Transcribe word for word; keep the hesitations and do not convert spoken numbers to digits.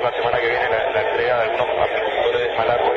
la semana que viene la, la entrega de algunos apicultores de Malargüe